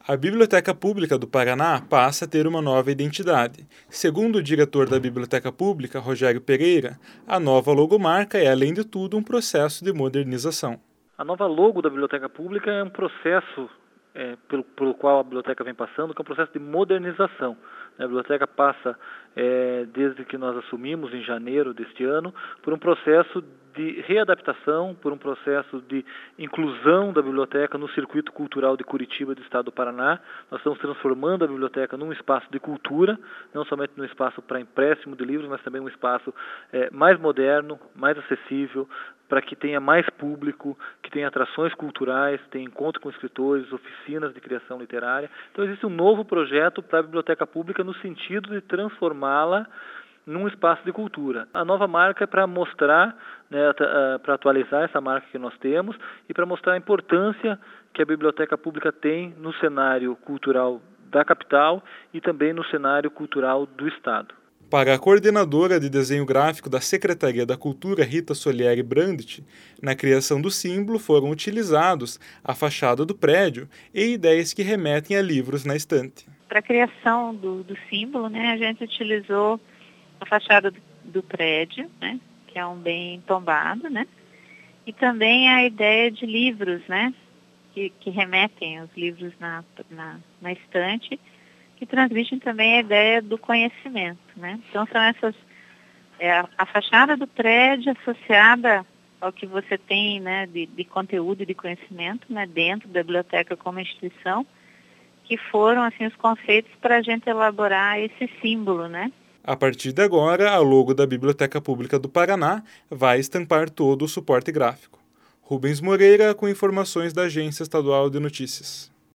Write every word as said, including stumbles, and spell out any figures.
A Biblioteca Pública do Paraná passa a ter uma nova identidade. Segundo o diretor da Biblioteca Pública, Rogério Pereira, a nova logomarca é, além de tudo, um processo de modernização. A nova logo da Biblioteca Pública é um processo é, pelo, pelo qual a biblioteca vem passando, que é um processo de modernização. A biblioteca passa, é, desde que nós assumimos em janeiro deste ano, por um processo de readaptação, por um processo de inclusão da biblioteca no circuito cultural de Curitiba do estado do Paraná. Nós estamos transformando a biblioteca num espaço de cultura, não somente num espaço para empréstimo de livros, mas também um espaço é, mais moderno, mais acessível, para que tenha mais público, que tenha atrações culturais, tenha encontro com escritores, oficinas de criação literária. Então existe um novo projeto para a biblioteca pública no sentido de transformá-la num espaço de cultura. A nova marca é para mostrar, né, para atualizar essa marca que nós temos e para mostrar a importância que a biblioteca pública tem no cenário cultural da capital e também no cenário cultural do estado. Para a coordenadora de desenho gráfico da Secretaria da Cultura, Rita Solieri Brandt, na criação do símbolo foram utilizados a fachada do prédio e ideias que remetem a livros na estante. Para a criação do, do símbolo, né, a gente utilizou a fachada do, do prédio, né, que é um bem tombado, né, e também a ideia de livros, né, que, que remetem aos livros na, na, na estante, que transmitem também a ideia do conhecimento, né? Então são essas, é, a, a fachada do prédio associada ao que você tem, né, de, de conteúdo e de conhecimento, né, dentro da biblioteca como instituição, que foram assim os conceitos para a gente elaborar esse símbolo, né? A partir de agora, a logo da Biblioteca Pública do Paraná vai estampar todo o suporte gráfico. Rubens Moreira com informações da Agência Estadual de Notícias.